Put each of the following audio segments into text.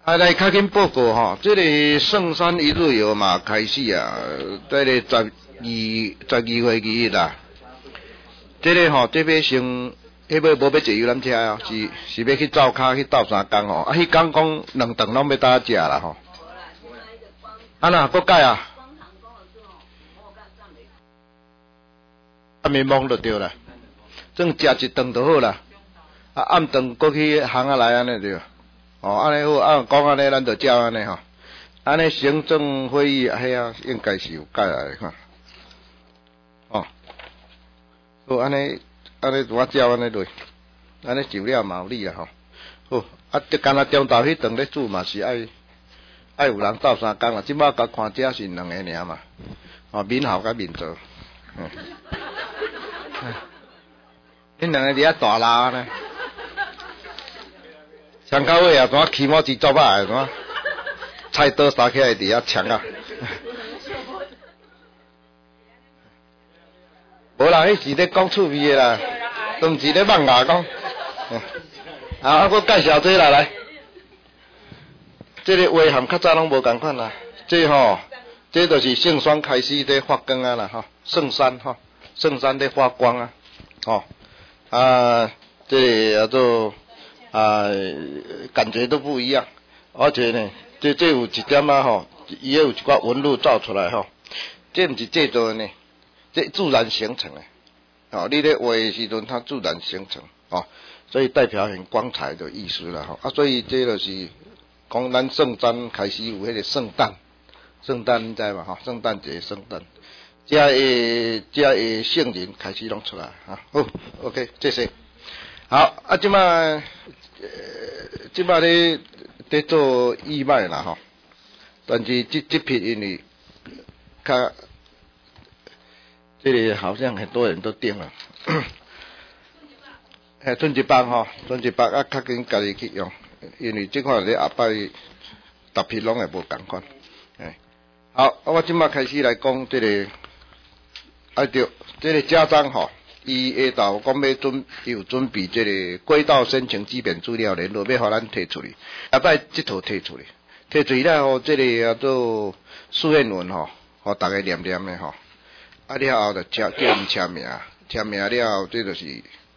啊，来较紧报告吼，这个圣山一日游嘛开始啊，这个12月2日啦。这个吼，这要先，迄要无要坐游览车哦，是要去灶骹去斗3工吼，啊，迄工讲2顿拢要搭食啦吼。啊那，搁改啊？暗暝忙就对啦，正食一顿就好啦，啊暗顿搁去行啊来安尼对。哦，安尼好，啊讲安尼咱就照安尼吼，安尼行政会议迄啊应该是有改来吼，哦，好安尼我照安尼落，安尼就了嘛有理啦吼，好，啊就干那中昼迄顿咧煮嘛是爱有人斗3工啦，即摆甲看遮是2个尔嘛，哦闽校甲闽族，因2个伫遐大闹呢。枪到尾啊，怎起码只做歹个，怎菜刀杀起来伫遐枪啊！无啦，迄是咧讲趣味个啦，都毋是咧放牙讲。啊，我介绍这来，这个话含较早拢无共款啦。这吼，这就是圣山开始在发光啊啦，吼，圣山吼，圣山在发光啊，吼啊，这叫做。感觉都不一样，而且呢，这有一点啊吼，伊也有一寡纹路造出来吼，这毋是制作的呢，这自然形成的，哦，你咧画的时阵它自然形成，哦，所以代表很光彩的意思啦吼，啊，所以这就是讲咱圣诞开始有迄个圣诞你知嘛吼，圣诞节这的圣人开始拢出来啊，好 ，OK， 这些。好，啊，即摆咧在做义卖啦吼，但是这批因为较，这里好像很多人都订了，春节班吼，春节班啊，较紧家己去用，因为这款咧后摆逐批拢会无共款，好，啊，我即摆开始来讲这个，对，这个家长吼。伊下昼讲有准备这个轨道申请基本资料联络，要互咱摕出去，后摆即套摕出去了后，这个叫做书面文吼，互大家念念的吼，啊了后就叫因签名了后，这就是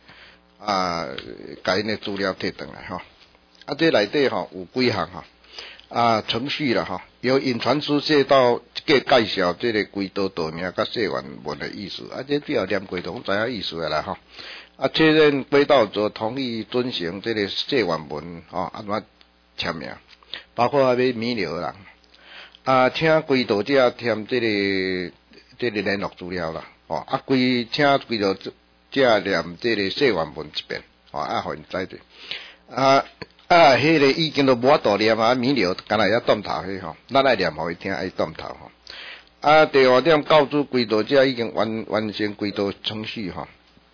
甲因的资料摕转来吼，啊这内底吼有几项吼。程序啦吼，由引传书写到介绍这个轨道道名甲写原文的意思，啊，这只要念过都知影意思的啦吼。啊，确认轨道组同意遵循这个写原文吼，啊怎签名，包括要弥留啦，请轨道者填这个联络资料啦，吼，啊请轨道者念这个写原文一遍，吼，啊，互因知着，迄个已经都无法度念啊，弥留干那遐断头迄吼，咱爱念互伊听，爱断头吼。第二点告知轨道者已经完成轨道程序吼，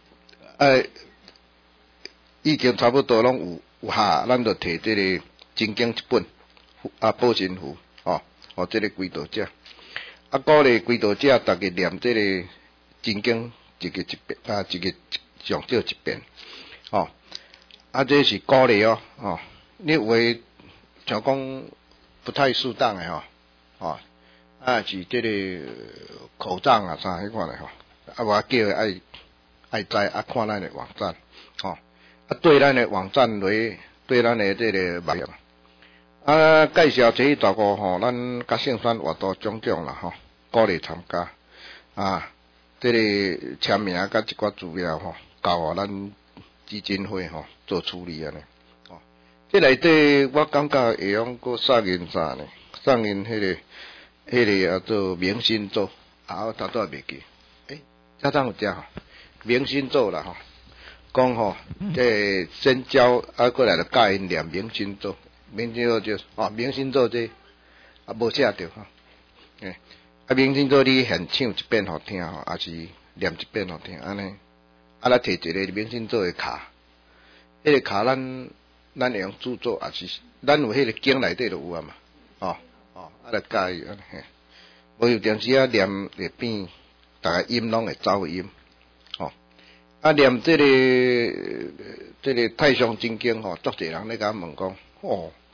已经差不多拢有下，咱就摕这个真经一本，保身符吼，互这个轨道者，鼓励轨道者逐个念这个真经一个上少一遍，吼。这是鼓励哦，你话像讲不太适当的吼，是这个口罩啊啥迄款的吼，我叫伊爱知看咱的网站，吼，对咱的网站对咱的这个网页，介绍这一15吼，咱甲圣山活动种种啦吼，鼓励参加，这个签名甲一寡资料吼，交互咱基金会吼做处理安尼，这内底我感觉会用搁送因啥呢？送因迄个叫做明星咒，我头拄也袂记，家长有食吼，明星咒啦吼，讲吼，这先教过来就教因念明星咒，明星咒就明星咒这无写着吼，明星咒你现唱一遍互听吼，还是念一遍互听安尼。来摕一个明星做的卡，迄个卡咱会用制作，也是咱有迄个经内底就有啊嘛，来教伊安尼，无有电视念会变，逐个音拢会走音，念这个太上真经吼，足侪人咧甲问讲，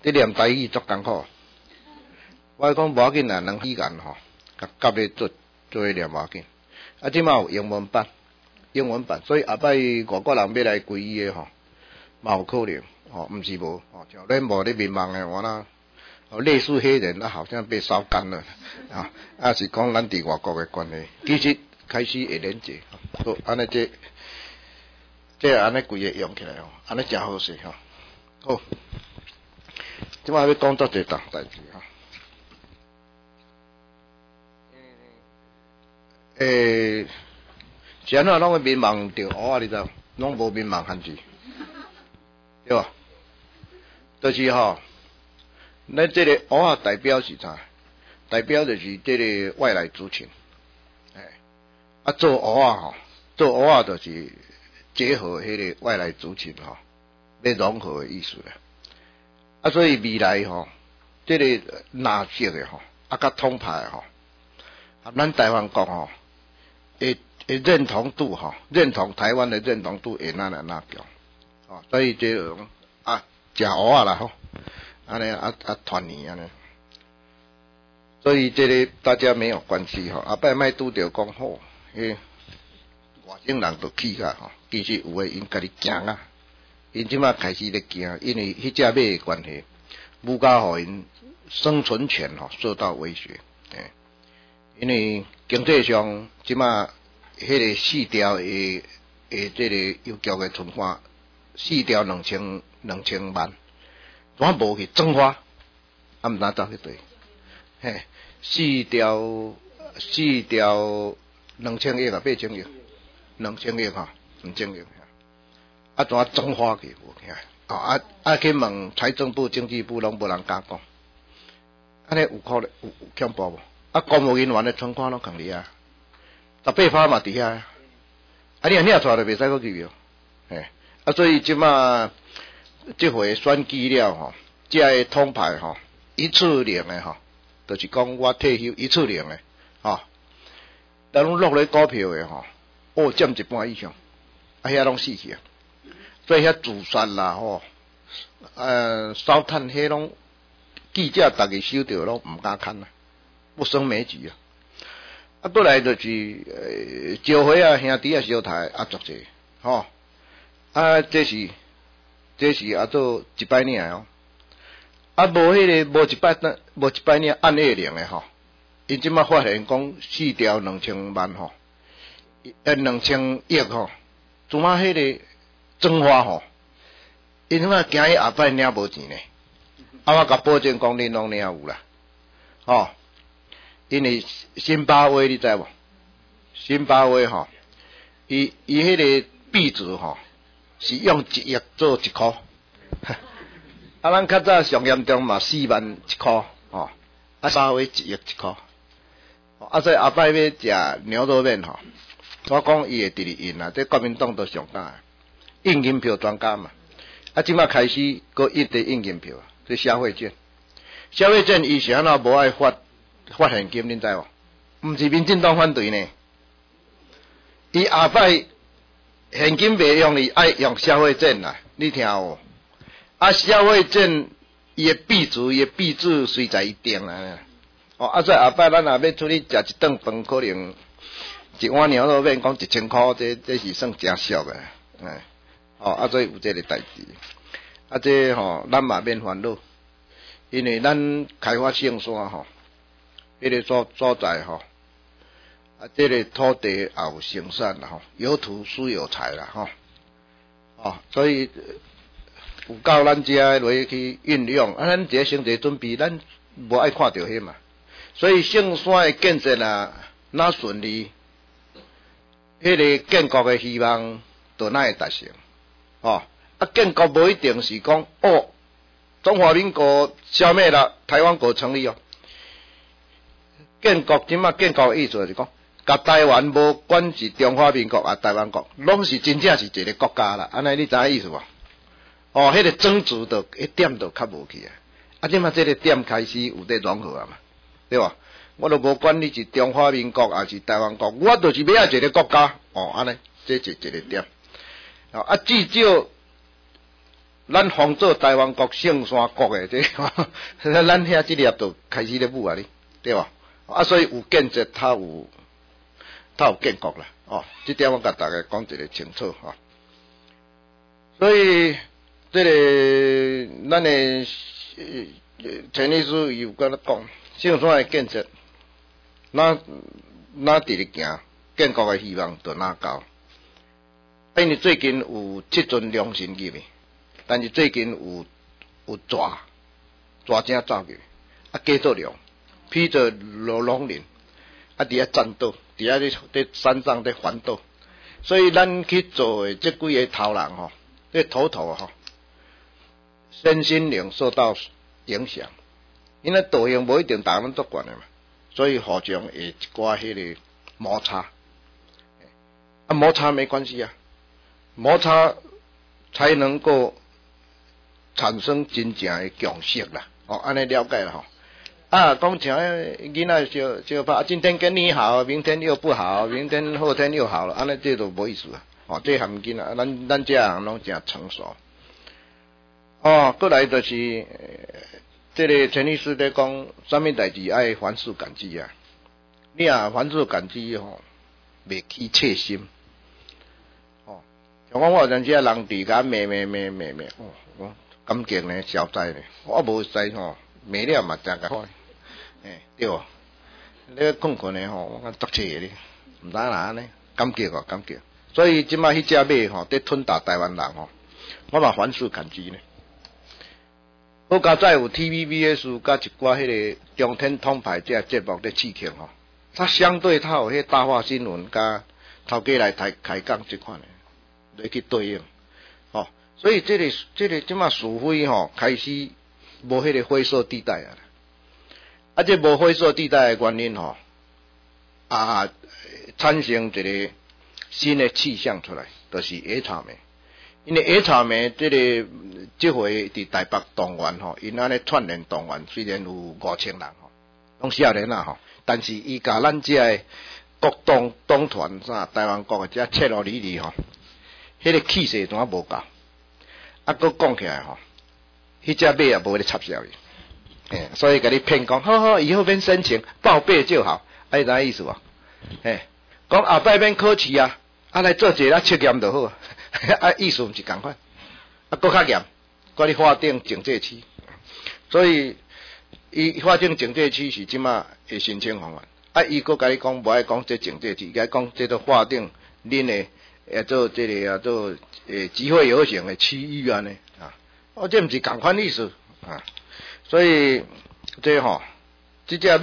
这念台语足艰苦。我讲无要紧啦，两语言吼，甲夹咧做伙念无要紧。啊，即马有英文版，所以后摆外国人要来归伊诶吼，嘛有可能，吼，毋是无，吼，像咱无咧迷茫诶，我那类似黑人，好像被烧干了，啊，是讲咱伫外国诶关系，其实开始会连结，好，安尼这安尼规个用起来吼，安尼真好势吼，好，即马要讲多一档代志吼。是安怎拢会迷茫着蚵仔，你知？拢无迷茫限制，对吧？就是吼，咱这个蚵仔代表是啥？代表就是这个外来族群，啊，做蚵仔吼，做蚵仔就是结合迄个外来族群吼，要融合的意思啦。啊，所以未来吼，这个纳色的吼，啊，甲统派吼，啊，咱台湾国吼。会认同度哈，认同台湾的认同度会那强，哦，所以这种啊，食蚵仔啦吼，安尼团圆安尼，所以这个大家没有关系哈，后摆莫拄着讲吼，外省人都去甲吼，其实有诶因家己惊啊，因即马开始咧惊，因为迄只马诶关系，物价互因生存权吼受到威胁，因为经济上即马迄个4条的这个邮局的存款4条2000万，怎无去增发？啊，毋知走去对，嘿，4条2000亿啊，8000亿，2000亿哈，2000亿，啊，怎增发去？无听，啊去问财政部、经济部，拢无人敢讲，安尼有可能有恐怖无？啊，公务人员的存款拢共伫啊，18%嘛伫遐，啊，你出来就袂使搁去哦，嘿，啊，所以即马即回选举了吼，这个统派吼，一次零的吼，就是讲我退休一次零的，吼，咱拢落咧股票的吼，占一半以上，啊，遐拢死去啊，所以遐自杀啦吼，烧炭迄拢记者逐个收到拢毋敢看啊。不胜枚举啊！啊，过来就是招回啊，兄弟啊，小台啊，足济吼啊，这是啊做100年哦，啊无迄个无100年按月零的吼，因即马发现讲4条2000万吼，2000亿吼，怎啊迄个增发吼，因即马惊伊后摆领无钱呢，啊我甲保证讲恁拢领有啦，吼。因为辛巴威你知无？辛巴威吼，伊迄个币值吼是用1亿做1箍，啊，咱较早上严重嘛4万1箍吼，啊，辛巴威1亿1箍，啊，所以后摆要食牛肉面吼，我讲伊会直直印啊，这国民党都上敢印银票专家嘛，啊，即马开始搁印银票，这消费券伊是安怎无爱发现金，恁知无？毋是民进党反对呢，伊后摆现金袂用，伊爱用消费券啦，你听有？啊，消费券伊诶币值随在一定啦。哦，啊，所以后摆咱若要出去食一顿饭，可能一碗牛肉面讲1000块，这是算真俗诶，哦，啊，所以有这个代志，啊，这吼咱嘛免烦恼，因为咱开发圣山吼。迄个所在吼，啊，这个土地也有生产啦吼，有土斯有财啦吼，哦，所以有够咱遮落去运用，啊，咱这先做准备，咱无爱看到迄嘛，所以圣山的建设啊，哪顺利，迄个建国的希望就哪会达成，哦，啊，建国无一定是讲哦，中华民国消灭了，台湾国成立哦。建国即马建国的意思就是讲，甲台湾无管是中华民国啊台湾国，拢是真正是一个国家啦。安尼你知影意思无？哦，迄个争执就一点都较无去啊。啊，即马这个点开始有在融合啊嘛，对吧？我都无管你是中华民国还是台湾国，我就是要爱一个国家。哦，安尼这是一个点。啊，至少咱防做台湾国圣山国诶，这咱遐即粒就开始咧舞啊，你对吧？啊，所以有建设，它有建国啦，哦，这点我甲大家讲一个清楚哈。所以这个咱诶陈律师有甲咱讲，圣山诶建设，哪伫咧行，建国诶希望就哪高。因为最近有7尊良神入去，但是最近有蛇精走入去，啊加做量，披着龙鳞，啊伫遐战斗，伫遐咧山上咧环岛，所以咱去做的这几个头人吼，这头吼，身心灵受到影响，因为道行无一定大家拢做惯的嘛，所以互相会一寡迄个摩擦，啊摩擦没关系啊。摩擦才能够产生真正的共识啦，哦，安尼了解了吼。啊，讲像囡仔小拍，今天跟你好，明天又不好，明天后天又好了，安尼这都无意思啊。哦，这含囡仔，咱这人拢真成熟。哦，过来就是这个陈律师在讲，什么代志爱凡事感激啊？你啊凡事感激吼，袂起切心。像我有阵时啊，人伫甲骂，哦，我感激呢，消灾呢，我无使吼，骂了嘛真甲快，对无？你困困的吼，我讲作切哩，毋知哪安尼，感激哦，感激。所以即摆迄只马吼，伫吞打台湾人吼，我嘛凡事感激呢。好加再有 TVBS 甲一寡迄个中天通牌这节目咧刺激吼，它相对它有迄大话新闻甲头家来开讲即款的。来去对应，哦，所以这个即马是非吼开始无迄个灰色地带啊，啊，这无灰色地带的原因吼，产生一个新的气象出来，就是野草莓。因为野草莓这回伫台北动员吼，因安尼串联动员，虽然有5000人吼，拢少年啊吼，但是伊甲咱这个国党团啥台湾国的这切罗里里吼。迄个气势怎啊无够，啊，佫讲起来吼，迄只马也无咧插销伊，所以甲你骗讲，好，以后免申请报备就好，啊，你知影意思无？讲后摆免考试啊，啊来做一个测验就好，啊，意思毋是共款，啊，佫较严，管你法定警戒区，所以伊法定警戒区是即马会申请方案，啊，伊佫甲你讲无爱讲这警戒区，甲讲这个法定恁的。做这个做机会有限的区域安尼啊，这毋是共款意思啊，所以这吼，这只马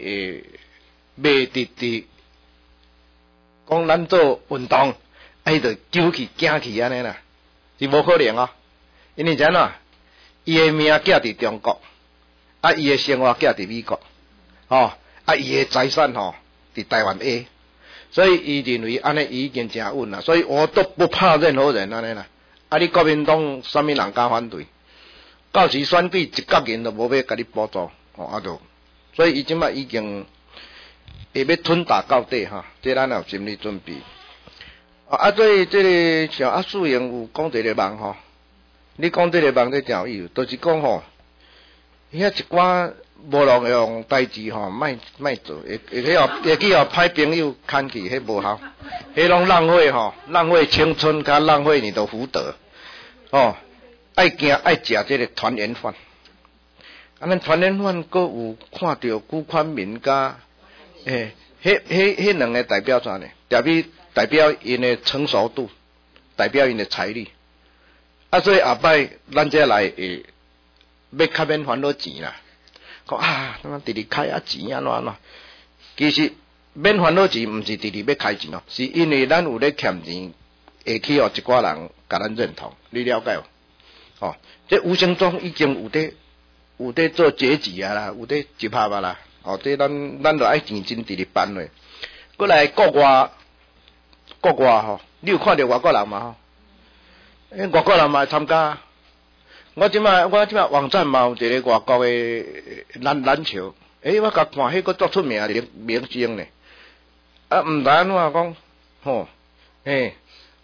伫讲咱做运动，伊就揪去惊去安尼啦，是无可能哦，因为怎啊，伊的命寄伫中国，啊，伊的生活寄伫美国，哦，啊，伊的财产吼伫台湾 A。所以伊认为安尼已经真稳啦，所以我都不怕任何人安尼啦。啊，你国民党什么人敢反对？到时选举一角人都无要甲你补助，哦，啊就，所以伊即摆已经会要吞打到底哈，这咱有心理准备。啊，所以这个像啊素英有讲这个梦吼，你讲这个梦这真有意思，就是讲吼，遐一寡。无路用代志吼，莫做，会去互歹朋友牵去，迄无效，迄拢浪费吼，浪费青春，甲浪费你的福德，哦，爱食这个团圆饭，啊，咱团圆饭阁有看到辜宽民甲，迄两个代表啥呢？代表因的成熟度，代表因的财力，啊，所以后摆咱这来要较免烦恼钱啦。讲啊，他妈直直开啊钱安怎？其实免烦恼钱，毋是直直要开钱哦，是因为咱有咧欠钱，会去互一寡人甲咱认同，你了解无？哦，这无形中已经有在做阶级啊啦，有在集合啊啦，哦，这咱就爱认真直直办嘞。过来国外吼，你有看到外国人嘛吼？外国人嘛参加。我即摆网站嘛有一个外国的篮球，我甲看迄个足出名的明星呢，啊，毋知安怎讲，吼，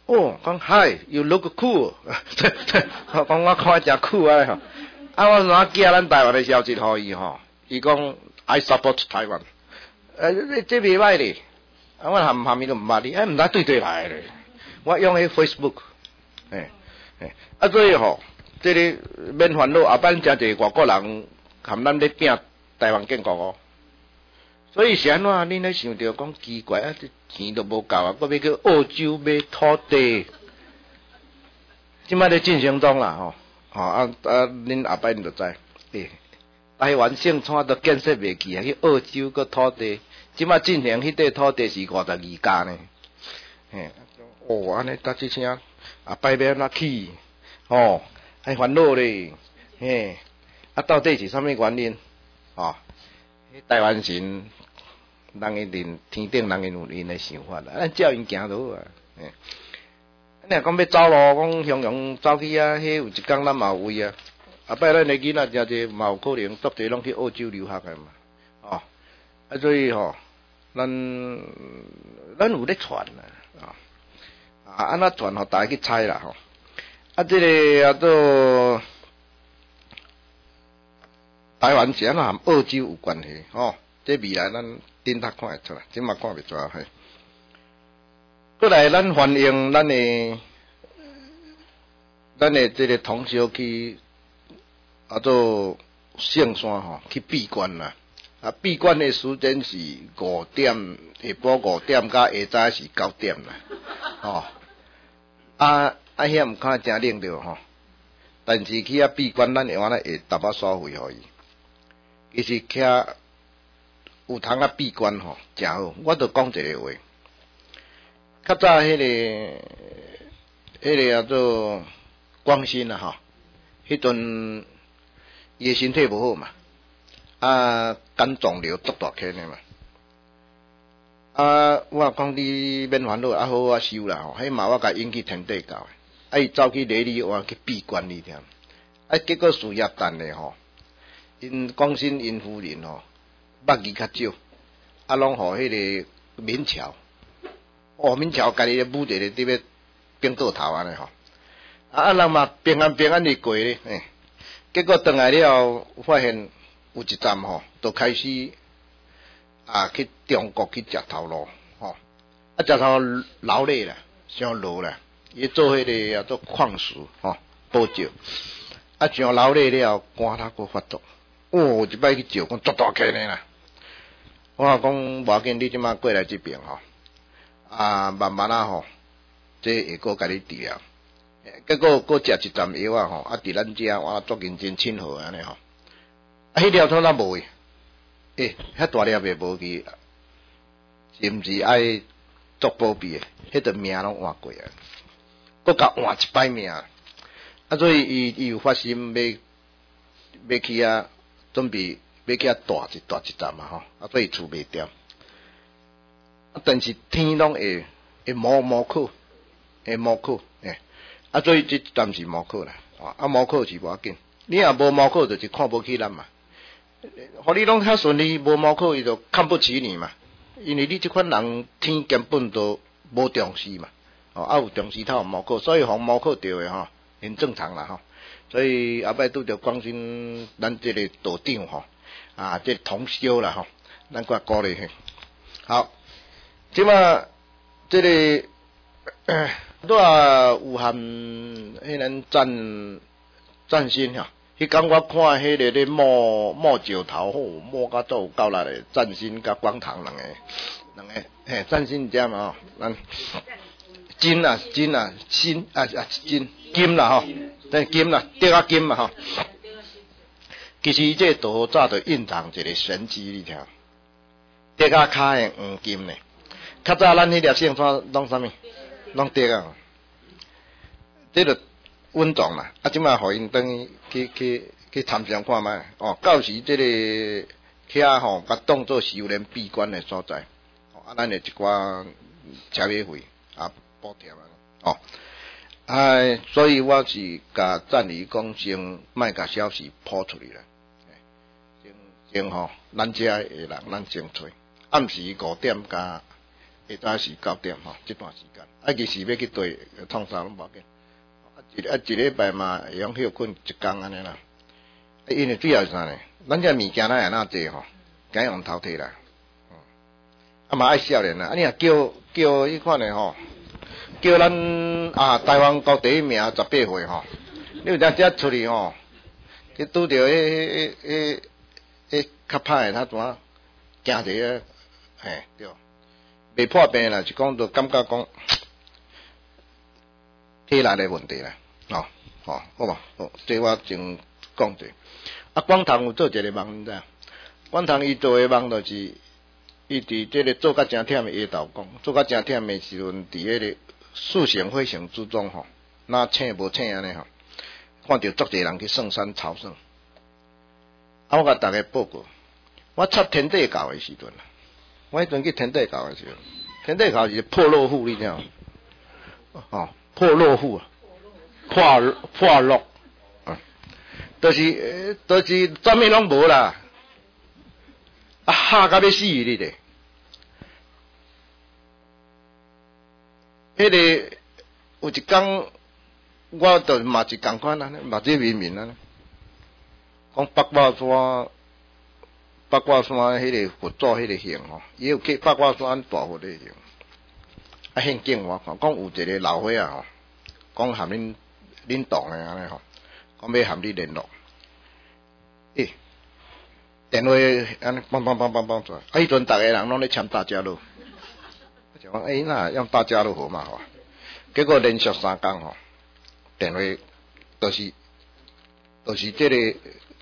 哦，讲 Hi， you look cool， 讲我看真酷啊吼。啊，我哪寄咱台湾的消息互伊吼，伊讲 I support Taiwan， 这袂歹咧。啊，我含伊都毋捌你，毋知对来咧。我用迄 Facebook， 所以吼，这个免烦恼，后摆真侪外国人含咱咧拼台湾建国哦。所以是安怎？恁咧想着讲奇怪啊？这钱都无够啊，搁要去澳洲买土地，即摆咧进行中啦吼。恁后摆恁就知，台湾省厂都建设袂起啊，去澳洲搁土地，即摆进行迄块土地是52家呢。安尼搭即声后摆要安怎起？还烦恼咧，到底是啥物原因？台湾省。人一定天顶人因有因的想法啦，咱照因行就好啊。你若讲要走路，讲向阳走去啊，迄有一工咱嘛有位啊。后摆咱的囡仔真侪嘛有可能足侪拢去澳洲留学的嘛。所以咱有咧传啦，安怎传互大家去猜啦这个做台湾是安怎和澳洲有关系这未来咱顶头看会出来，即嘛看袂出来。过来，咱欢迎咱的这个同学去做圣山去闭关啦。闭关的时间是5点，下晡5点，甲下早是9点啦。遐毋看真冷着但是去闭关，咱会安尼会搭收费互伊。其实徛有通闭关真好。我著讲一个话，较早迄个做光新啦迄阵伊的身体无好嘛，肝肿瘤足大颗的嘛。我讲你免烦恼，好我收啦迄嘛我甲引去天地教的，伊走去礼里湾去闭关你听，结果事业单的因光新因夫人捌字较少，拢互迄个明朝，明朝家己咧武一个伫要冰倒头安尼人嘛平安地过咧，结果转来了后，发现有一站就开始去中国去食头路食头劳累啦，伤劳啦，伊做迄个做矿石补照，伤劳累了，肝头佫发作，一摆去照，讲足大颗呢啦。我讲无要紧，你即马过来这边慢慢这会佫甲你治疗。结果佫食一站药伫咱遮我足认真亲和安尼迄条通咱无遐大粒的无去，是毋是爱做保庇的？迄个命拢换过啊，佫甲换一摆命，所以伊有发心要去准备。要去大一站嘛所以厝袂掉。但是天拢会毛考，所以这站是毛考啦，毛考是无要紧。你若无毛考，就是看不起咱嘛。互你拢较顺利，无毛考伊就看不起你嘛。因为你这款人天根本都无重视嘛，有重视才有毛考，所以互毛考着的很正常啦所以后摆拄着关心咱这个道长这同修啦咱佮鼓励好，即马这个有含迄人赞新迄天我看迄个咧摸石头摸甲都有够力的赞新甲光堂两个赞新这嘛咱金新金啦金啦得金嘛其实这道早就蕴藏一个神机，你听，得骹的黄金呢。较早咱迄粒圣山拢啥物，拢得这就稳重啦。即摆互因等去参详看卖到时这个遐甲当做修炼闭关的所在，咱的一寡车马费补贴所以我是甲赞你讲先莫甲消息抛出去啦。先咱遮的人咱先找，暗时5点甲下昼是9点吼，这段时间，其实要去对创啥拢无要紧，一礼拜嘛会用休困1天安尼啦。因为主要是啥呢？咱这物件咱会那济吼，梗用头摕来，嘛爱少年啊，你若叫迄款的吼，叫咱台湾国第1名18岁吼，你有当遮出去吼，去拄着迄较歹的他怎啊惊一个，嘿对，未破病啦，是讲就感觉讲体力的问题啦，好嘛，这我先讲者。广堂有做一个梦，你知影？广堂伊做的梦就是，伊伫这个做甲真忝的下昼讲，做甲真忝的时阵，伫迄个四城火城之中吼，那请无请安尼吼，看到足侪人去圣山朝圣。我甲大家报告，我插天地教的时阵，我迄阵去天地教的时阵，天地教是破落户，你知影？破落户啊，破落。就是什么拢无啦，吓甲要死你咧！迄个有一天，我就嘛是共款啊，嘛这明啊，讲八卦山迄个佛祖迄个像吼，伊有去八卦山大佛的像，现景我看，讲有一个老伙仔吼，讲含恁党的安尼吼。讲要含你联络，电话安尼梆出来，迄阵逐个人拢咧签大家乐，我就讲那用大家乐好嘛吼，结果连续3天吼，电话就是这个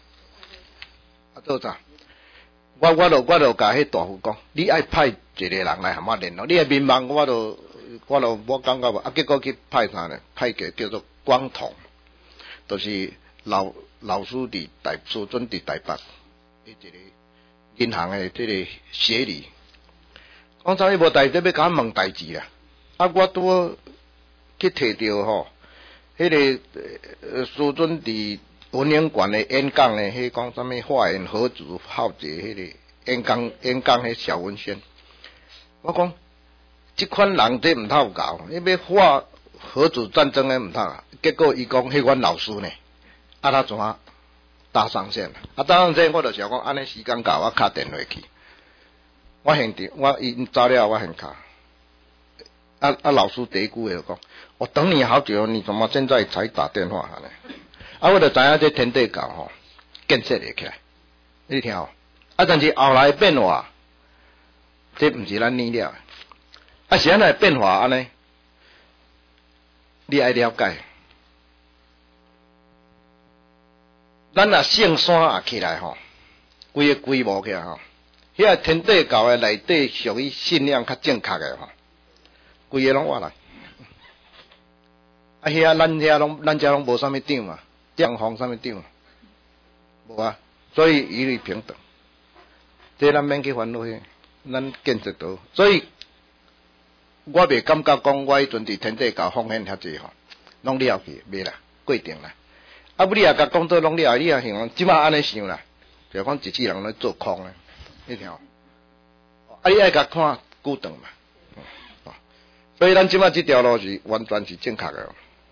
做啥？我就甲迄大夫讲，你爱派一个人来含我联络，你的民望我感觉无，结果去派啥呢？派个叫做光统。就是老师伫师尊伫台北，一个银行的这个协理，讲啥伊无代志要甲我问代志啦，我拄去摕到吼，迄个师尊伫文英馆的演讲呢，迄讲啥物化缘何足好节，迄个演讲迄小文宣，我讲即款人这毋透搞，伊要化核子战争的毋通啊，结果伊讲迄阮老师呢，他怎啊搭上线了？搭上线我就想讲，安尼时间到，我敲电话去，我现场，我伊走了，我现敲。老师第一句话就讲，我等你好久，你怎么现在才打电话呢？我就知影这天地教吼，建设会起来，你听哦。但是后来变化，这毋是咱念了，是安尼变化安尼。你爱了解，咱若圣山也起来吼，规个规模起来吼，遐个天地教的内底属于信仰较正确的吼，规个拢我来。遐咱遮拢无啥物长嘛，江防啥物长，无啊，所以一律平等，这咱免去烦恼去，咱建设到，所以。我袂感觉讲，我迄阵伫天地教奉献遐济吼，拢了去，袂啦，过定啦。你也甲讲做拢了，你也想讲，即马安尼想啦，就讲一世人咧做空咧，你听。你爱甲看久长嘛，所以咱即马即条路是完全是正确的。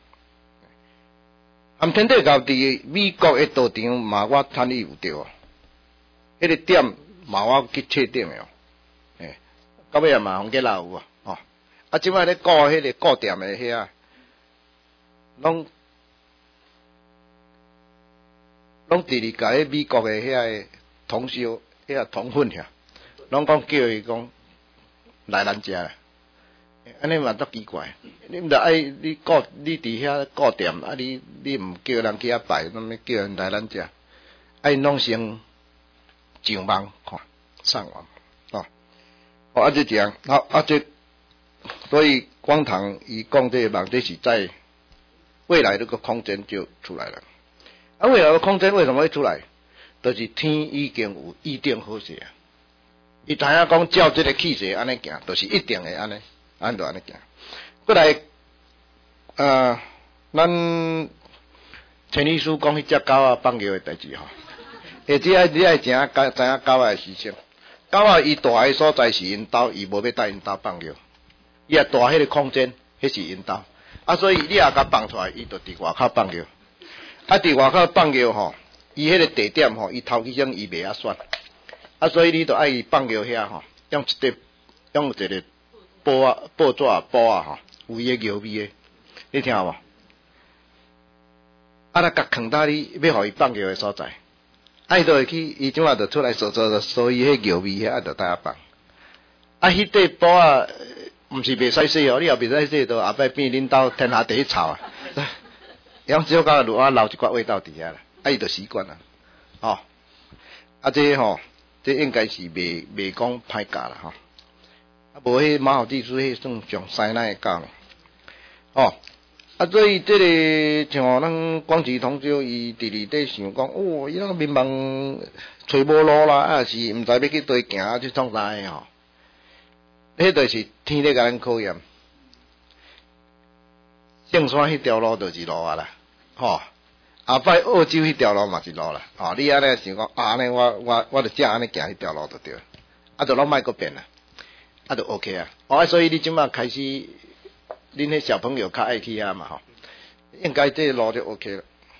天地教伫美国的道场嘛，我参与有着，迄个点嘛我去确定的哦，到尾也嘛互计拉有啊。即摆咧顾迄个顾店的遐，拢第二届迄美国的遐个同修，遐同婚遐，拢讲叫伊讲来咱遮，安尼嘛足奇怪。你毋着爱你伫遐顾店，你毋叫人去遐拜，怎么叫人来咱遮？因拢先上网看，上网这样，这。所以光堂伊讲这个梦，这是在未来这个空间就出来了。未来的空间为什么会出来？就是天已经有预定好势啊。伊知影讲照这个气势安尼行，就是一定会安尼，就安尼行。过来，咱陈律师讲迄只狗仔放尿的代志吼，你爱知影狗仔的习性。狗仔伊大个所在是因兜，伊无要带因兜放尿。 伊也大迄个空间，迄是因兜。所以你也甲放出来，伊就伫外口放尿。伫外口放尿吼，伊迄个地点吼，伊头起先伊袂选。所以你着爱伊放尿遐吼，用一个报纸吼，有伊个尿味诶，你听无？咱甲放到你要互伊放尿诶所在，伊就会去，伊即马就出来所以迄尿味遐就带放。迄块布啊，毋是袂使洗哦，你也袂使洗，就后摆变恁兜天下第一臭啊！养少甲如啊留一寡味道伫遐啦，伊就习惯啦，吼。这吼，这应该是袂讲歹教啦，吼。无迄马豪地主迄算上西奶的教咯，所以这个像咱广志同舟，伊直伫想讲，伊那民望找无路啦，是毋知要去倒行去创啥个吼。迄就是天咧甲咱考验，圣山迄条路就是路啊啦，吼。后摆澳洲迄条路嘛是路啦，你安尼想讲，安尼我就正安尼行迄条路就对，就拢莫搁变啦，就 OK 啊。所以你即马开始，恁迄小朋友较爱去遐嘛吼，应该这路就 OK 了，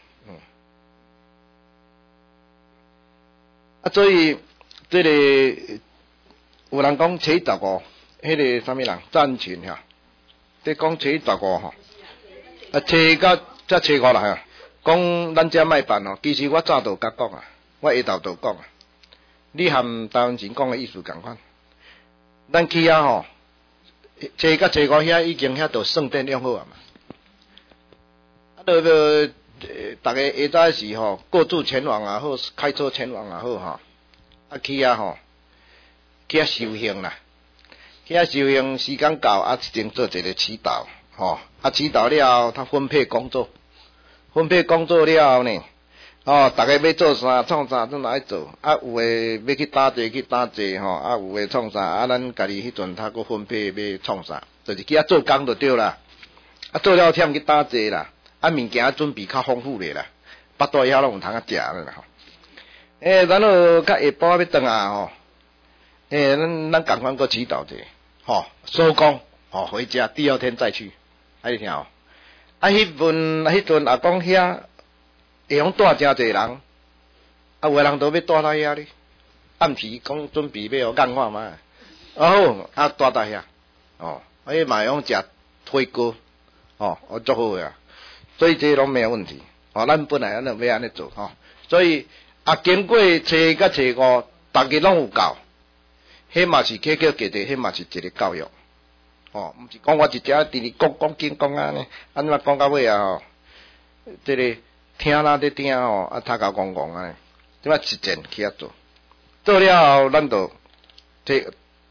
所以这个有人讲初15，迄个啥物人赞群吓，你讲初15吼，初到才初5啦。讲咱遮卖办其实我早就甲讲啊，我下昼就讲啊，你含台湾人讲的意思共款。咱去遐吼，初到初5遐已经遐都算电用好啊嘛。大家下早时吼，过住前往也好，开车前往也好吼，去遐吼，去遐修行啦，去遐修行时间到先做一个祈祷吼，祈祷了后，他分配工作。分配工作了后呢，大家要做啥创啥，咱来做。有诶要去打坐去打坐吼，有诶创啥，咱家己迄阵他搁分配要创啥，就是去做工就对啦。做了忝去打坐啦，物件准备较丰富咧啦，巴肚遐拢有通食咧啦吼。然后较下晡要转啊吼，咱共款搁祈祷者，收工回家，第二天再去，你听哦。迄阵也讲遐会用带真侪人，有诶人都要带到遐哩。暗时讲准备要硬化嘛，好，带到遐，迄嘛用食火锅，足好诶啊。所以这拢没有问题，咱本来咱就要安尼做，所以经过初甲初5，大家拢有教，迄嘛是客客气气，迄嘛是一个教育。毋是讲我一只直讲紧讲安尼，安怎讲到尾啊？这个听啦在听他甲讲安尼，即摆实践去遐做，做了后咱就这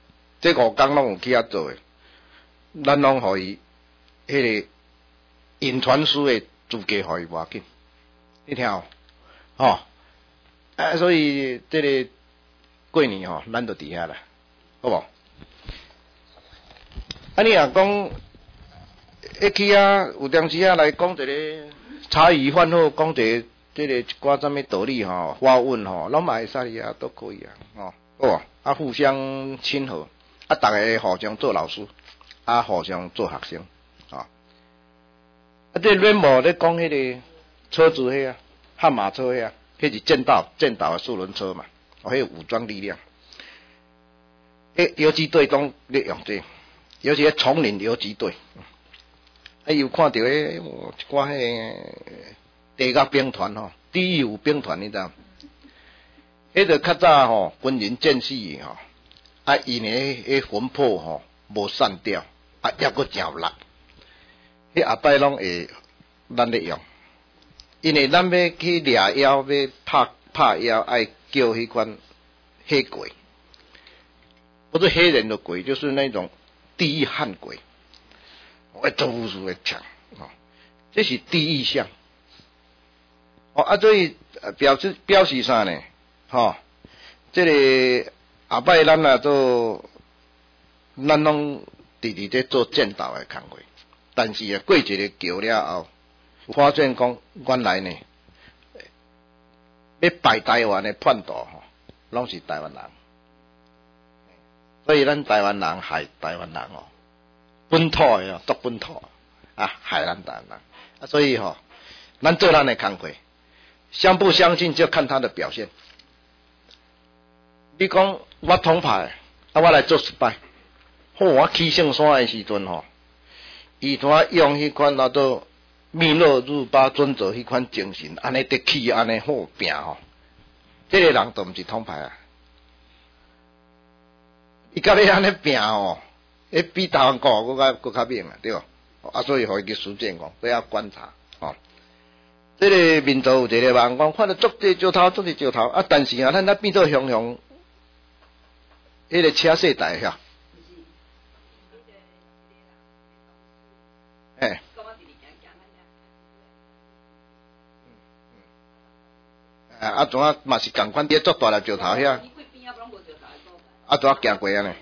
5工拢有去遐做诶，咱拢互伊迄个引传书诶资格互伊无要紧，你听所以这个过年咱就伫遐啦，好无？你若讲，去有当时来讲一个茶余饭后，讲一个这个一寡什么道理花问拢嘛会使都可以好互相亲和，大家互相做老师，互相做学生这软模咧讲迄个车子迄悍马车迄迄是剑道的四轮车嘛，迄武装力量，游击队中咧用这。尤其丛林游击队，有看到一寡地甲兵团第1兵团你知道？迄个较早军人战士因诶魂魄无散掉，抑搁真力，迄后摆拢会咱咧用，因为咱要去掠妖，要拍妖，爱叫迄款黑鬼，不是黑人的鬼，就是那种。地狱悍鬼，做武术会强，这是第一项。所以表示啥呢？这个后摆咱拢直在做剑道的工作，但是过一个桥了后，发现讲原来呢，要败台湾的叛徒拢是台湾人。所以咱台湾人害台湾人本土的做本土啊，海南岛人啊，所以咱做咱的工课，相不相信就看他的表现。你讲我统派，啊，我来做失败，我起圣山的时阵伊团用迄款叫做密勒日巴尊者迄款精神，安尼得起安尼好拼这个人都毋是统派啊！伊甲你安尼拼比台湾国搁较猛啊，对吧？啊，所以互伊去实践都要观察这个民族有一个人讲，看到足济石头，啊，但是咱变做雄雄，迄个车世代遐。啊，怎啊嘛是共款伫做大粒石头遐，啊，怎啊行过安尼？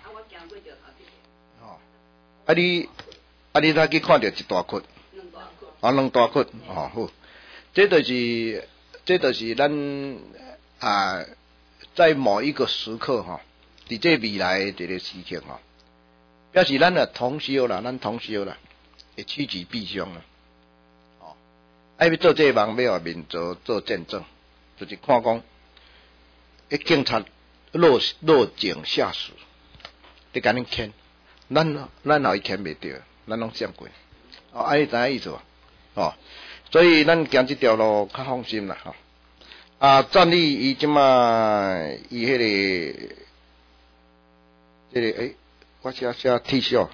你若去看到一大窟，两大窟，好，这就是咱在某一个时刻伫这未来的一个时刻表示咱同修啦，会趋吉避凶啦，要做这个梦，要互民族做见证。就是看讲，警察落井下石，你甲恁牵，咱后伊牵袂着，咱拢闪过。你知影意思无？所以咱行这条路较放心啦战力伊即马伊迄个，这个我写 T 恤，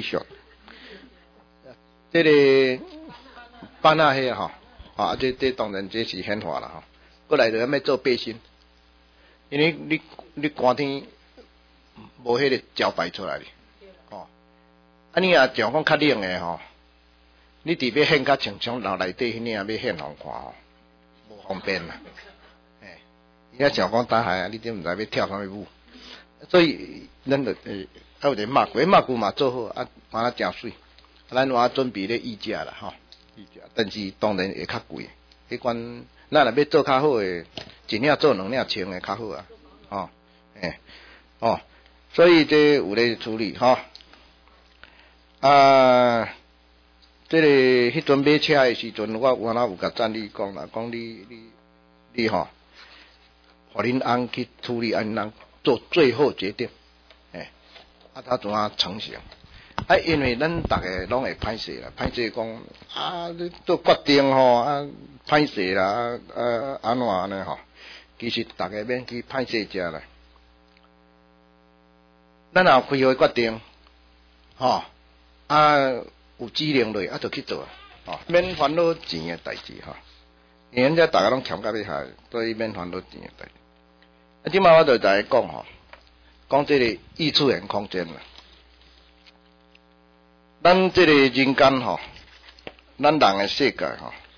这个班纳迄这当然这是显化啦过来就要做背心，因为你寒天无迄个招牌出来哩，你若像讲较冷的你伫要献较清爽楼内底迄领要献互看无方便啦，伊像讲打海你都毋知要跳啥物舞，所以咱就有一个马具嘛做好嘛真水，咱话准备咧衣架啦衣架，但是当然会较贵，迄款。咱若要做较好的，一领做两领穿的较好所以这有咧处理这个迄阵买车的时阵，我原来有甲赞你讲啦，讲你互恁翁去处理安人做最后决定，他怎啊成型？因为咱大家拢会歹势啦，歹势讲你做决定歹势啦，安怎安尼其实大家免去歹势遮啦。咱若开会决定，有指令落就去做免烦恼钱的代志因为大家拢欠甲要下，所以免烦恼钱的代志。即摆我就来讲这个异次元空间啦。咱这个人间咱人的世界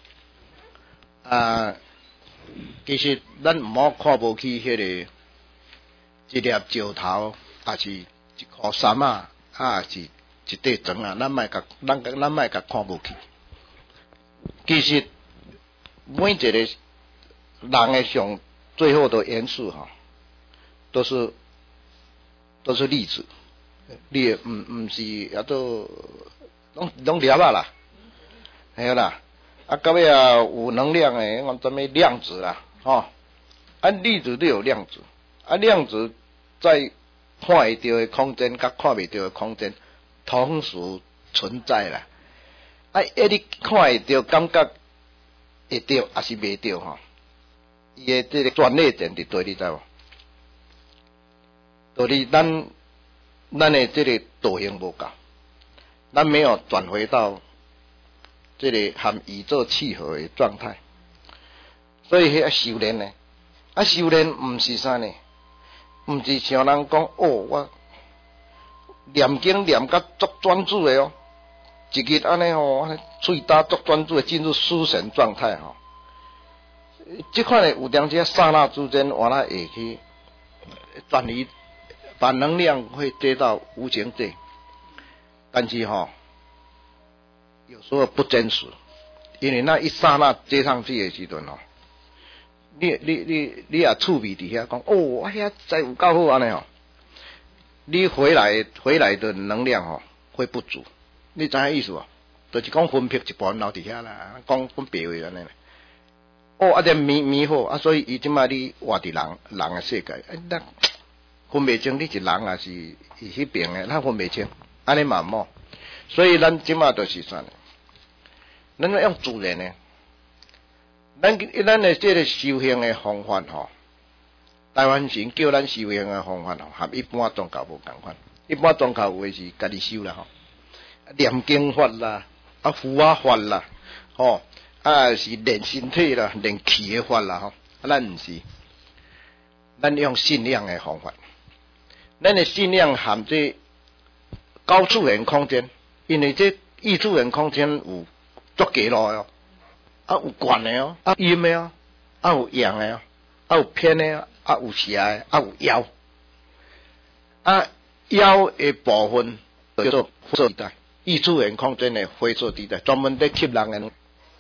其实咱毋好看无起迄个一粒石头，也是一块沙仔，也是一块砖咱莫甲看无起。其实每一个人的上最后的元素都是粒子。你毋是也都拢粒啦，系啦，到尾有能量诶，我什么量子啦，粒子都有量子，量子在看会到的空间甲看袂到的空间同时存在啦，你看会到感觉会到还是袂到伊诶这个专业点伫对，你知无？就是咱的这个导向无够，咱没有转回到这个和宇宙契合的状态，所以迄修炼呢，修炼毋是啥呢？毋是像人讲我念经念甲足专注的一日安尼喙打足专注的进入思神状态这款的有当时刹那之间，原来会去转移。把能量会接到无形界，但是有时候不真实，因为那一刹那接上去的时阵你也趣味伫遐讲我遐在有够好安尼你回来的能量会不足， 你知影意思无？就是讲分配一部分留伫遐啦，讲白话安尼。哦，啊，点咪好啊，所以伊即摆你活伫人诶世界，咱分袂清你是人还是迄边诶，咱分袂清，安尼嘛冇。所以咱即摆就是算，咱要用自然诶，咱诶即个修行诶方法吼，台湾神叫咱修行诶方法吼，和一般宗教无共款。一般宗教有诶是家己修啦吼，念经法啦，啊符啊法啦，吼。啊，是练身体啦，练气诶法啦，吼，咱毋是，咱用信仰诶方法，咱诶信仰含这高次元空间，因为这异次元空间有足几路哦，啊有悬诶哦，啊阴诶哦，啊有阳诶哦，啊有偏诶哦，啊有邪诶，啊有妖，啊妖诶部分叫做灰色地带，异次元空间诶灰色地带，专门在吸人诶。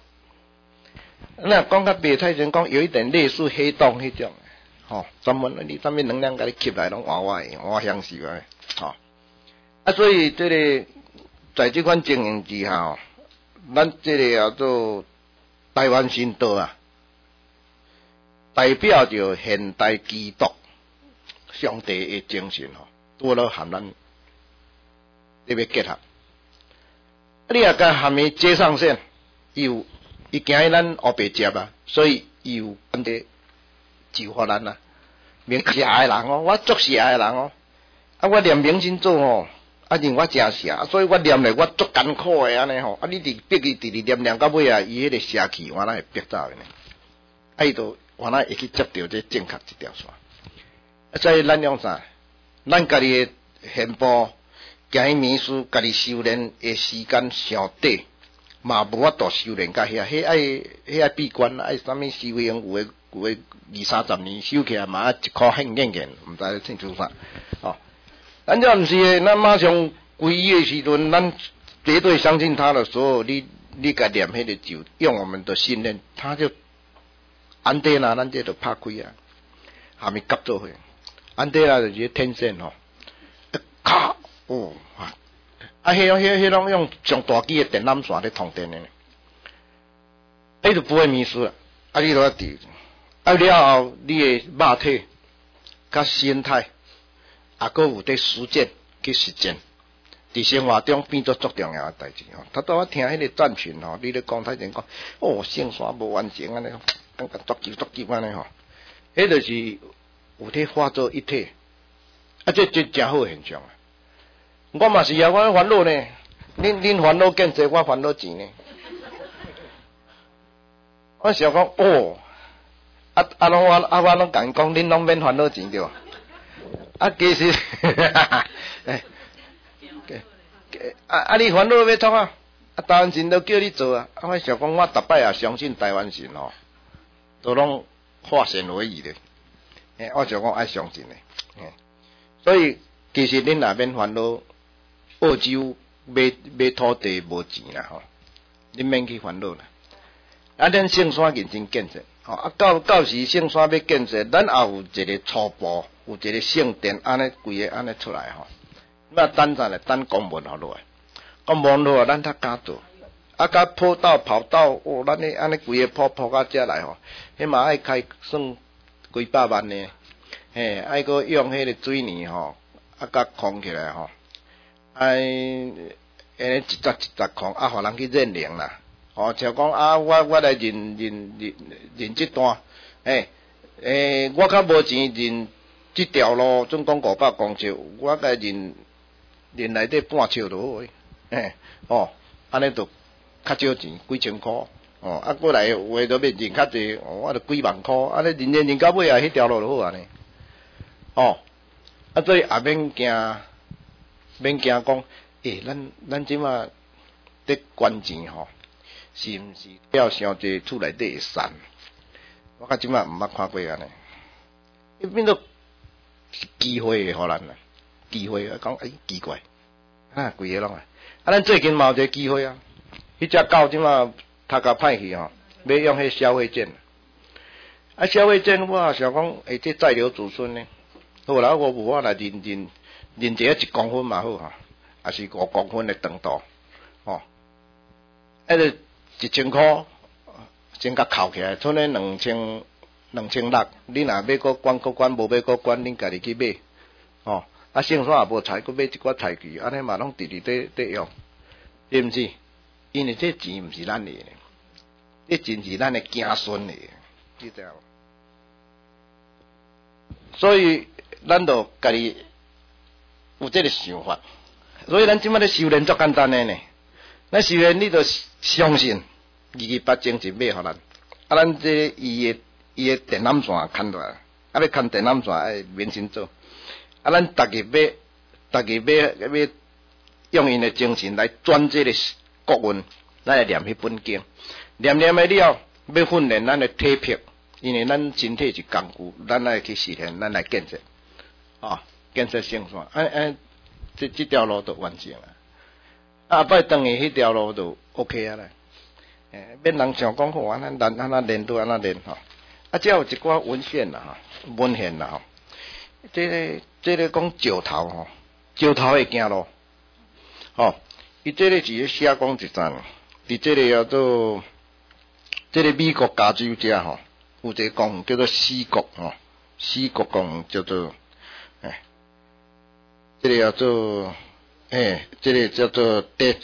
那讲较白太前讲有一点类似黑洞迄种，吼，专门你上面能量甲你吸来拢换我享受啊，吼，啊，所以这个在这款经营之下，咱这个叫做台湾神道啊，代表着现代基督上帝的精神吼，多了含咱特别结合，你也甲含伊接上线，有。伊惊迄咱黑白接啊，所以伊有安尼就互咱啊，明邪诶人哦，我足邪诶人哦，啊我念明星咒哦，啊认我真邪，所以我念咧我足艰苦诶安尼吼，啊你伫逼伊直念到尾啊，伊迄个邪气原来会逼走诶呢，啊伊就原来会去接到这正确一条线，啊所以咱用啥？咱家己诶现步行迷思，家己修炼诶时间上短。嘛无法度修炼甲遐，迄爱闭关，爱啥物修行有诶20-30年修起来嘛，一箍很硬硬，毋知清楚啥。哦，咱这毋是诶，咱马上皈依诶时阵，咱绝对相信他的所有，你甲念迄个咒，用我们的信念，他就安德啦，咱这就拍开啊，下面夹做伙，安德啦就是天线吼，咔哦。啊，迄拢用上大机诶电缆线咧通电诶，迄就不会迷失啊！啊，你落伫，啊了后，你诶肉体、甲心态，啊，搁有伫实践去实践，伫生活中变做足重要诶代志吼。他到我听迄个赞群吼，你咧讲太前讲，哦，圣山无完成安尼，感觉足急安尼吼，迄就是有体化作一体，啊，这真好现象啊！我嘛是啊，我烦恼呢，恁烦恼更多，我烦恼钱呢。我想讲哦，我拢甲因讲，恁拢免烦恼钱对吧？啊，其实，你烦恼要创啊？啊，台湾神都叫你做啊！我想讲，我逐摆也相信台湾神哦，都拢化险为夷的。我想讲爱相信的，所以其实恁也免烦恼。澳洲买土地无钱啦吼，你免去烦恼啦。啊，咱圣山认真建设，吼啊到时圣山要建设，咱也有一个初步，有一个圣殿，安尼规个安尼出来吼。那等下来等公文好落来，公文落来咱较敢做，啊甲坡道跑道，哦，咱安尼规个铺到遮来吼，迄嘛爱开算几百万呢，嘿，爱搁用迄个水泥吼，啊甲空起来吼。一节空，啊，互人去认领啦。哦，像讲啊，我来认这段，我较无钱认这条路，总共500公尺，我甲认内底半尺就好哦，安尼就较少钱，几千箍，哦，啊，过来有诶都要认较济，我就几万箍，安尼认到尾啊，迄条路就好安尼。哦，啊，所以也免惊。免惊讲，咱即马伫捐钱吼，是毋是要伤济厝内底会散？我甲即马毋捌看过安尼，伊变做机会互咱啦，机会啊，讲奇怪，啊，规个拢啊，咱最近嘛有一个机会啊，迄只狗即马头壳歹去吼，要用迄消费券，啊，消费券我想讲，这再留子孙呢，好啦，我来认一公分嘛好哈，还是5公分的长度， 就1000块，先甲扣起来，剩咧2600。你若要搁管，无要搁管，恁家己去买。哦，啊，剩煞也无菜，搁买一寡菜具，安尼嘛拢直伫用，对毋是？因为这钱毋是咱的，这钱是咱的子孙的，你知无？所以咱就家己有这个想法，所以咱即摆咧修炼足简单的呢。咱修炼你就相信228精神买互咱，啊，咱这伊的电缆线牵落来，啊，要牵电缆线爱免钱做，啊，咱逐个要用因的精神来转这个国运，咱来念迄本经，念的了，要训练咱的体魄，因为咱身体是工具，咱来去实现，咱来建设，建设圣山，这条路就完成了。啊，摆当去迄条路就 OK 啊啦，免人想讲好安那练都安那练吼。啊，只有一寡文献啦吼，这个讲石头吼，石头会行路，吼，伊这个是咧写讲一阵，伫这个叫做这个美国加州遮吼，有一个公园叫做西国吼，西国公园叫做这个叫做这个叫做 Death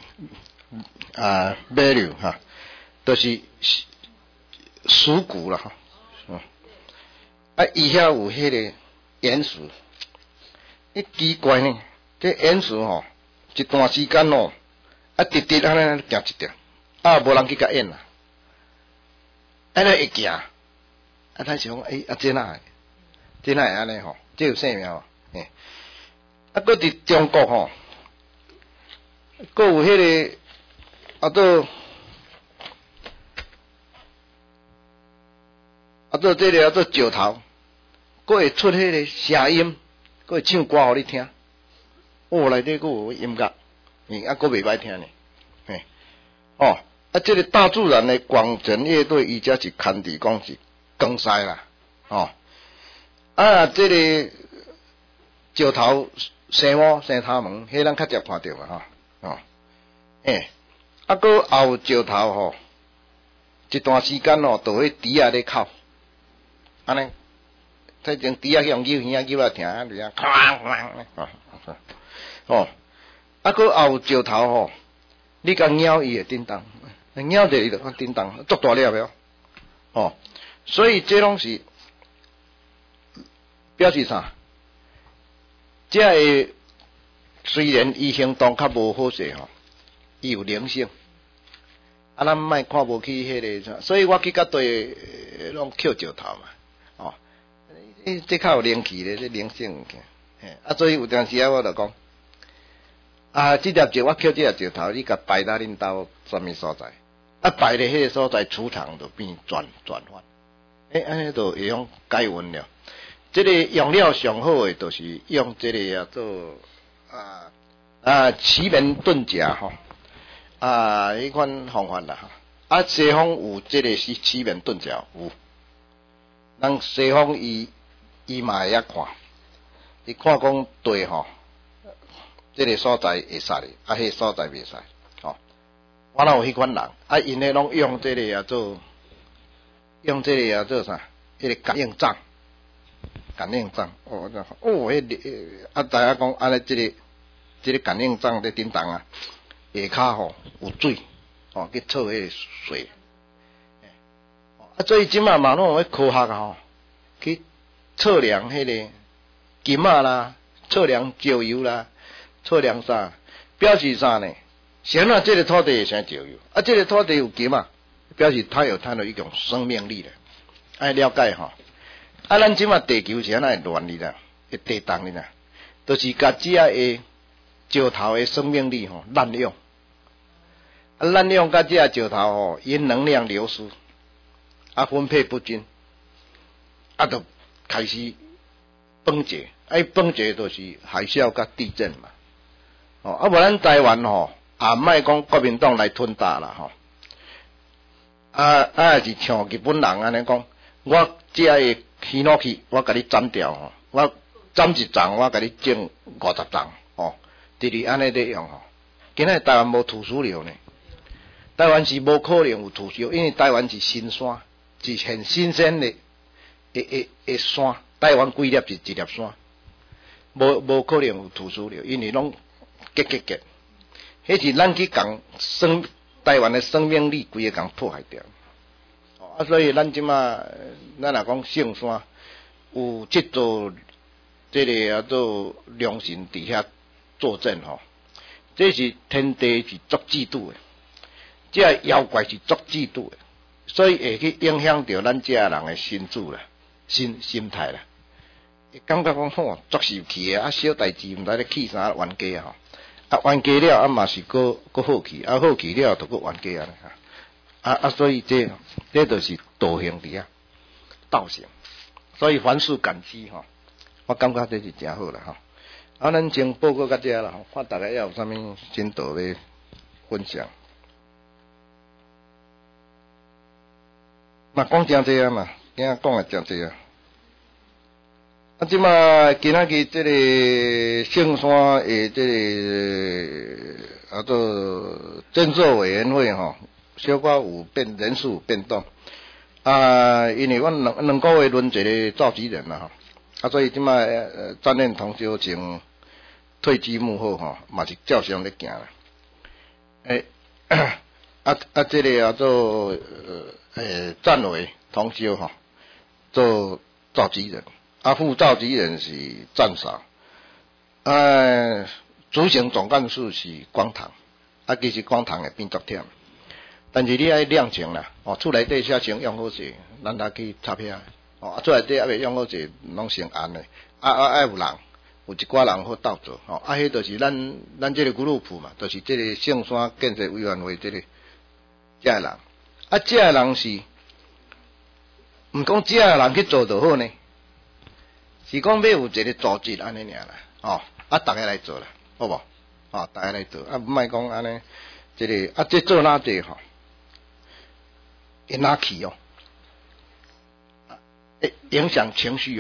Value 哈，都是属骨啦哈。啊，伊遐有迄个岩石，奇怪呢，这岩石吼，一段时间哦，直直安尼行一条，无人去甲演啦，安尼会行，咱想讲，这哪会安尼吼？这有生命哦，搁伫中国吼，搁有迄个这个做石头，佫会出迄个声音，佫会唱歌互你听。内底佫有音乐，佫袂歹听呢。这个大自然的广城乐队，伊则是牵伫讲是江西啦。这个石头生毛生头毛，迄咱较常看到嘛佫后石头吼，一段时间就迄猪仔咧哭。安尼，再种猪仔用牛耳仔来听，就啊，佫后石头吼，你甲鸟伊会叮当，鸟着伊就叮当，足大粒哦，所以这拢是表示啥？这个虽然伊行动较无好势吼，伊有灵性。咱莫看无起迄个，所以我去甲对拢捡石头嘛。这较有灵气咧，这灵性物件。所以有阵时我就讲，这粒石我捡这粒石头，你甲摆到恁兜什么所在？摆咧迄个所在储藏就变转换。安尼就会用改运了。这个用料上好诶，就是用这个做奇门遁甲吼，迄款方法啦。西方有这个是奇门遁甲有，人西方伊嘛会晓看，伊看讲对吼，这个所在会使哩，迄个所在袂使，我哪有迄款人，因咧拢用这个做啥？迄个感应杖，大家讲安尼这个感应杖在顶当下骹吼有水，去测迄个水，所以即马嘛拢有迄科学吼，去测量迄个金啦，测量石油啦，测量啥？表示啥呢？显然这个土地会生石油，这个土地有金表示它有一种生命力了。爱了解吼，咱即马地球是安那会乱哩啦，会地动哩啦，就是甲这个石头的生命力吼滥用，滥用甲这石头吼，因能量流失，分配不均，就开始崩解，崩解就是海啸甲地震嘛，无咱台湾吼，莫讲国民党来吞大啦吼，是像日本人安尼讲，我这个气脑器我甲你斩掉吼，我斩一丛我甲你种50丛，就是安尼在用吼。今仔台湾无土石流呢， 台湾是无可能有土石，因为台湾是新山，是很新鲜的山。台湾规粒是一粒山，无可能有土石流，因为拢结。迄是咱去共台湾的生命力规个共破坏掉。所以咱即马咱若讲圣山有即座这个叫做良神伫遐坐镇这是天地是足嫉妒的，这妖怪是足嫉妒的，所以会去影响到咱这人的心智啦、心态啦。感觉讲足受气的，小代志毋知咧气啥冤家冤家了嘛是搁好气，好气了就搁冤家所以这就是道行伫啊，道行。所以凡事感激我感觉这是真好啦咱先报告到这啦看大家还有啥物进度要分享。嘛讲真济嘛，今仔讲诶真济即马今仔日这个圣山诶这个做建设委员会小可有人数变动因为阮两个月轮一个召集人啦所以即马担任同修前退居幕后嘛是照常咧行啦。这个做站委同修做召集人，副召集人是站嫂，执行总干事是光堂，其实光堂会变足忝，但是你爱亮情啦，厝内底写成用好势，咱来去插遐，厝内底还未用好势，拢成安的，爱有人，有一寡人好斗做，迄就是咱这个 group 嘛，就是这个圣山建设委员会这个个人，这个人是，毋讲这个人去做就好呢，是讲要有一个组织安尼尔啦，大家来做啦，好无？大家来做，莫讲安尼，这个这做哪济会哪去会影响情绪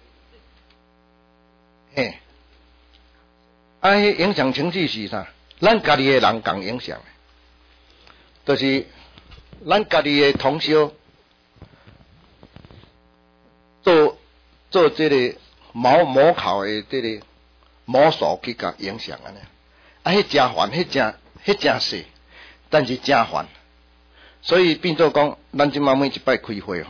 影响情绪是啥？咱家己的人共影响，就是咱家己的同修做这个毛考的这个魔术去甲影响安尼，迄真烦，迄真细，但是真烦，所以变做讲，咱即马每一摆开会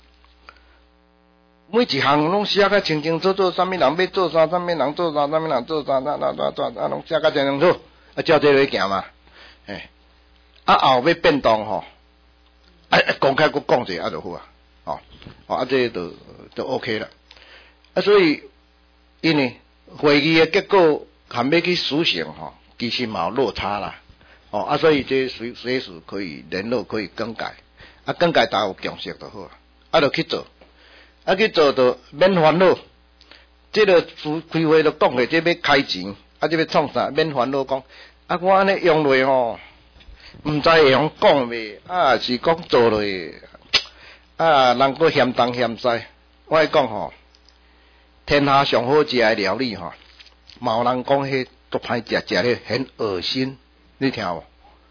每一项拢写甲清清楚楚，啥物人要做啥，啥物人做啥，啥物人做啥，拢写甲清清楚，照这个行嘛，后要变动公开佫讲者就好这就 OK 啦。所以因为会议的结果含要去实行其实嘛有落差啦，所以这随时可以联络，可以更改，更改大家有共识就好就去做。去做就免烦恼，这个开会就讲下，这要开钱，这要创啥？免烦恼讲，我安尼用落毋知会用讲袂，是讲做落人佫嫌东嫌西。我来讲天下上好食的料理嘛有人讲迄足歹食，食咧很恶心，你听无？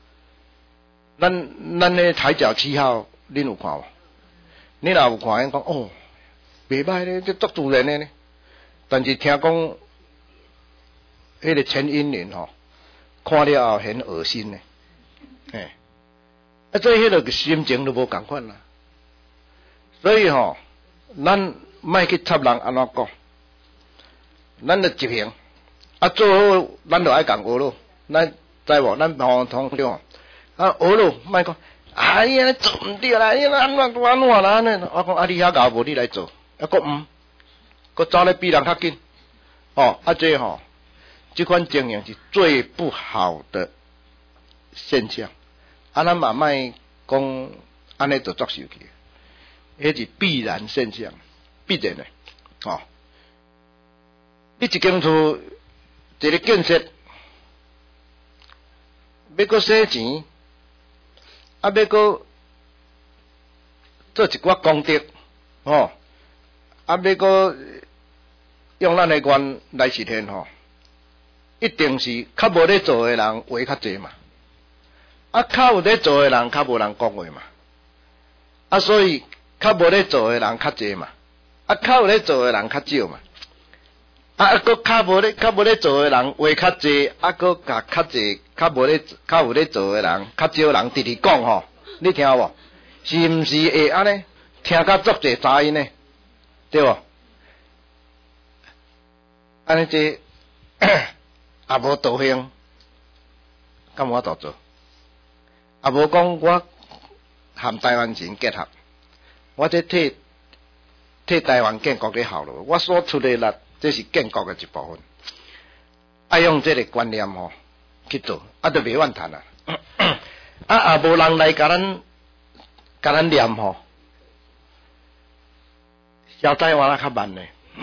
咱咧海角七号，恁有看无？你若有看，讲袂歹咧，这足自然的呢。但是听讲，迄个陈英莲看了后很恶心呢。这迄个心情都无共款啦。所以咱莫去插人安怎讲，咱就执行。做好咱就爱共学咯。咱知无？咱同了学咯，莫讲。哎呀，做毋对啦！安怎啦？安尼，我讲你遐搞无，你来做。佫走咧比人较紧，这款情形是最不好的现象。咱嘛莫讲安尼就作受气，迄是必然现象，必然的。你一间厝一个建设，要佫使钱，要佫做一寡功德，要佫用咱的愿来实现一定是较无咧做的人话较济嘛。 啊，较有咧做诶人较无人讲话嘛，啊，所以较无咧做诶人较济嘛，啊，较有咧做诶人较少嘛，啊，搁较无咧做诶人话较济，啊，搁较济较有咧做诶人较少人直直讲吼，你听有无？是毋是会安尼？听甲足侪杂音呢，对无？安尼这也无道行，敢我度做？也无讲我含台湾人结合，我这替台湾建国的效劳，我所出的力，这是建国的一部分。爱用这个观念吼去做，啊，就袂怨叹啊。啊，也无人来甲咱念吼，小台湾啊较慢呢。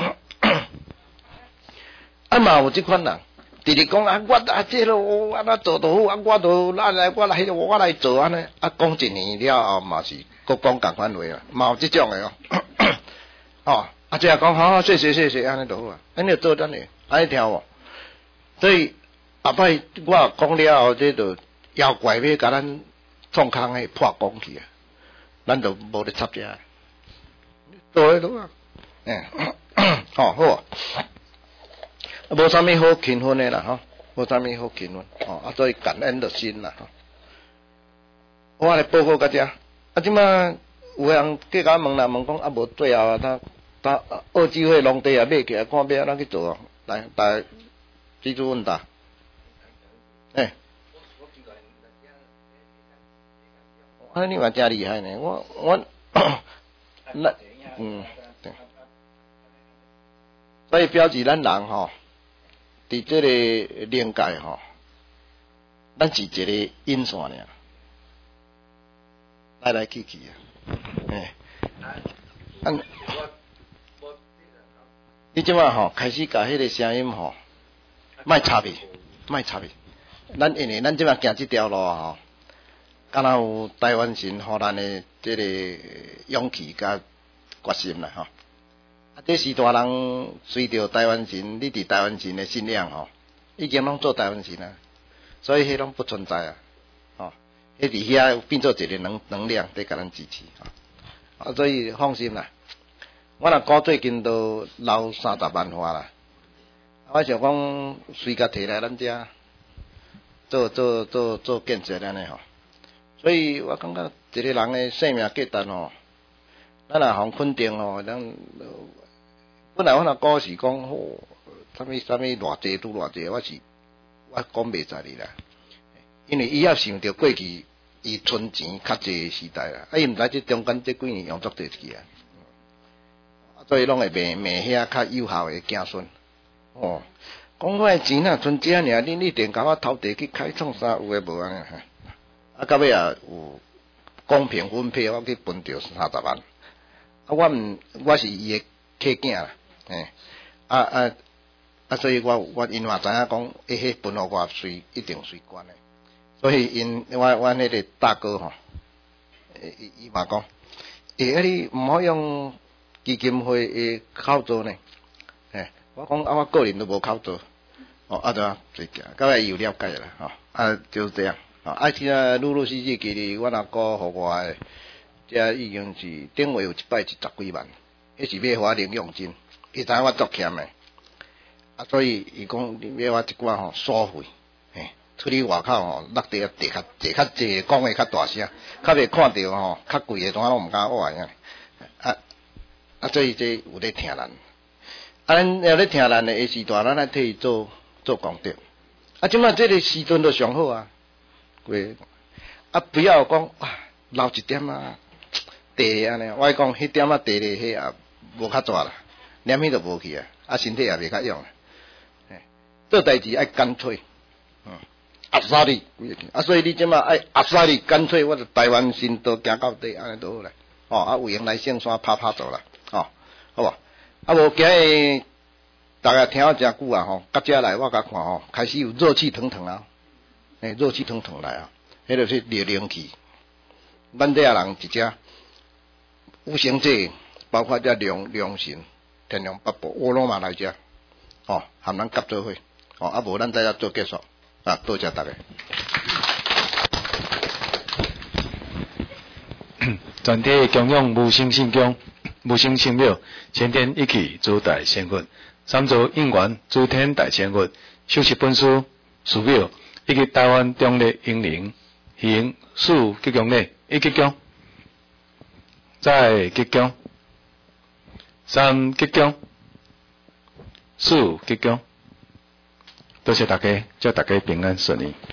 啊嘛有即款人，直直讲啊，我啊这咯，安怎做都好，啊我来做安尼，啊讲一年了后嘛是，搁讲共款话啊，嘛有即种的哦。哦，啊这讲好，谢谢，安尼就好啊，安尼就做等下，安尼听无？所以后摆我讲了后，这就妖怪要甲咱创空的破讲去啊，咱就无咧插遮，做迄落啊，哦好啊。无啥物好勤奋的啦，吼，无啥物好勤奋，吼，啊，所以感恩的心啦，吼。我来报告大家，啊，即摆有人计甲问啦，问讲啊，无最后啊，他澳洲迄农地啊买起来，看要安怎去做啊？来，大家记住问答，啊，你嘛真厉害呢，我，那，对，所以标记咱人吼。伫这个灵界吼，咱是一个因线尔，来去啊，你即摆吼开始甲迄个声音吼，莫插去，咱因为咱即摆行即条路吼，敢若有台湾神互咱的这个勇气甲决心啦吼。啊，这时大人随着台湾神，你伫台湾神的信仰吼，已经拢做台湾神啊，所以迄拢不存在啊，吼，迄伫遐变做一个能量在甲咱支持啊，所以放心啦，我若股最近都留30万花啦，我想讲随甲摕来咱遮做建设安尼吼，所以我感觉一个人的生命价值吼，咱若互肯定吼，咱。本来我若股是讲好，啥物偌济拄偌济，我讲袂在哩啦。因为伊也想着过去伊存钱较济时代啦，啊伊毋知即中间即几年用足济去啊，所以拢会卖遐较有效的子孙。哦，讲我的钱若存遮尔，你一定甲我投地去开创啥有诶无安尼？啊，到尾也有公平分配，我去分着30万。啊，我是伊诶客囝啦。所以我因嘛知影讲，迄分互我一定随关的，所以我迄个大哥吼，伊嘛讲，你毋好用基金会的口座呢，我讲我个人都无口座，对啊，最近到尾有了解啦，就是这样，现在陆陆续续其实我若个互我的，这已经是顶月有一摆是10几万，迄是要互我零用金。伊知影我足欠诶，所以伊讲你要我一寡吼所费，出去外口吼，落地坐较济，讲话较大声，较袂看到吼较贵诶，怎啊拢毋敢挖呀？所以这有咧听咱，咱要咧听咱诶时段，咱来替伊做功德。即摆这个时阵就上好啊，不要讲留一点啊地安尼，我讲迄点啊地咧，迄也无较大啦。念迄就无去啊，身体也袂较用做代志爱干脆，沙利，所以你即马爱沙利干脆，我就台湾神都行到底，安尼就好啦。有闲来圣山拍走啦，好无？无今日大家听我诚久啊，到遮来我甲看开始有热气腾腾啊，热气腾腾来啊，迄就是热灵气。咱这人一只有生者，包括这良神。天龙八部，我拢嘛来遮，含咱合做伙，无咱再做结束，多谢大家。 全体供养无生信供、无生圣庙、前天一起诸大仙佛、三座应元诸天大仙佛、修习本师、寺庙以及台湾中立英灵、行四吉祥礼，一吉祥，再吉祥，三吉祥，四吉祥。多谢大家，祝大家平安顺利。